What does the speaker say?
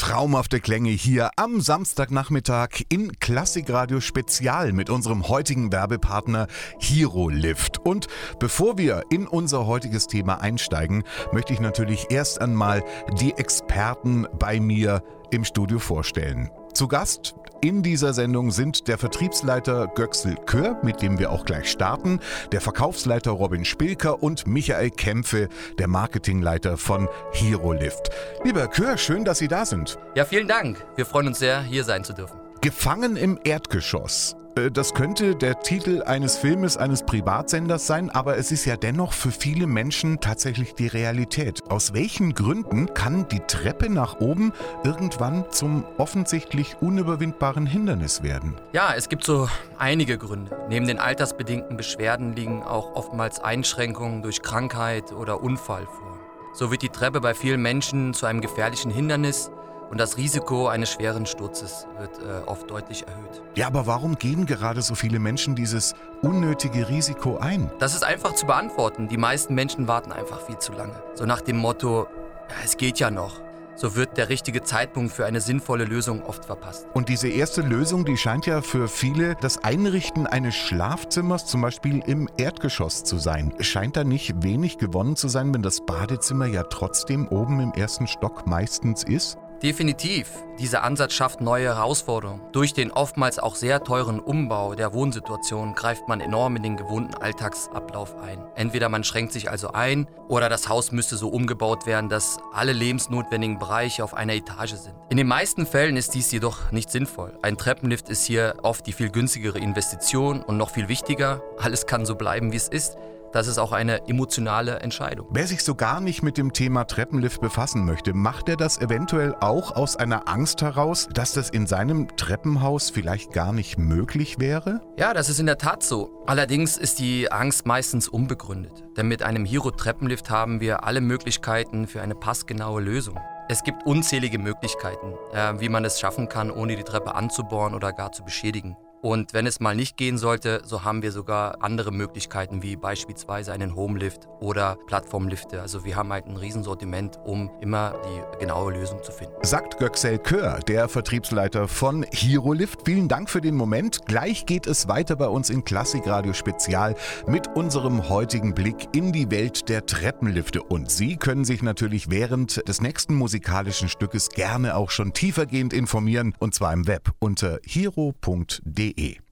Traumhafte Klänge hier am Samstagnachmittag in Klassikradio Spezial mit unserem heutigen Werbepartner Hero-Lift. Und bevor wir in unser heutiges Thema einsteigen, möchte ich natürlich erst einmal die Experten bei mir im Studio vorstellen. Zu Gast in dieser Sendung sind der Vertriebsleiter Göksel Kör, mit dem wir auch gleich starten, der Verkaufsleiter Robin Spilker und Michael Kämpfe, der Marketingleiter von Hero-Lift. Lieber Herr Kör, schön, dass Sie da sind. Ja, vielen Dank. Wir freuen uns sehr, hier sein zu dürfen. Gefangen im Erdgeschoss. Das könnte der Titel eines Filmes eines Privatsenders sein, aber es ist ja dennoch für viele Menschen tatsächlich die Realität. Aus welchen Gründen kann die Treppe nach oben irgendwann zum offensichtlich unüberwindbaren Hindernis werden? Ja, es gibt so einige Gründe. Neben den altersbedingten Beschwerden liegen auch oftmals Einschränkungen durch Krankheit oder Unfall vor. So wird die Treppe bei vielen Menschen zu einem gefährlichen Hindernis. Und das Risiko eines schweren Sturzes wird oft deutlich erhöht. Ja, aber warum gehen gerade so viele Menschen dieses unnötige Risiko ein? Das ist einfach zu beantworten. Die meisten Menschen warten einfach viel zu lange. So nach dem Motto, ja, es geht ja noch. So wird der richtige Zeitpunkt für eine sinnvolle Lösung oft verpasst. Und diese erste Lösung, die scheint ja für viele das Einrichten eines Schlafzimmers, zum Beispiel im Erdgeschoss zu sein. Scheint da nicht wenig gewonnen zu sein, wenn das Badezimmer ja trotzdem oben im ersten Stock meistens ist? Definitiv. Dieser Ansatz schafft neue Herausforderungen. Durch den oftmals auch sehr teuren Umbau der Wohnsituation greift man enorm in den gewohnten Alltagsablauf ein. Entweder man schränkt sich also ein oder das Haus müsste so umgebaut werden, dass alle lebensnotwendigen Bereiche auf einer Etage sind. In den meisten Fällen ist dies jedoch nicht sinnvoll. Ein Treppenlift ist hier oft die viel günstigere Investition und noch viel wichtiger, alles kann so bleiben, wie es ist. Das ist auch eine emotionale Entscheidung. Wer sich so gar nicht mit dem Thema Treppenlift befassen möchte, macht er das eventuell auch aus einer Angst heraus, dass das in seinem Treppenhaus vielleicht gar nicht möglich wäre? Ja, das ist in der Tat so. Allerdings ist die Angst meistens unbegründet. Denn mit einem Hero-Treppenlift haben wir alle Möglichkeiten für eine passgenaue Lösung. Es gibt unzählige Möglichkeiten, wie man es schaffen kann, ohne die Treppe anzubohren oder gar zu beschädigen. Und wenn es mal nicht gehen sollte, so haben wir sogar andere Möglichkeiten, wie beispielsweise einen Homelift oder Plattformlifte. Also wir haben halt ein Riesensortiment, um immer die genaue Lösung zu finden. Sagt Göksel Kör, der Vertriebsleiter von Hero-Lift. Vielen Dank für den Moment. Gleich geht es weiter bei uns in Klassikradio Spezial mit unserem heutigen Blick in die Welt der Treppenlifte. Und Sie können sich natürlich während des nächsten musikalischen Stückes gerne auch schon tiefergehend informieren, und zwar im Web unter hero.de.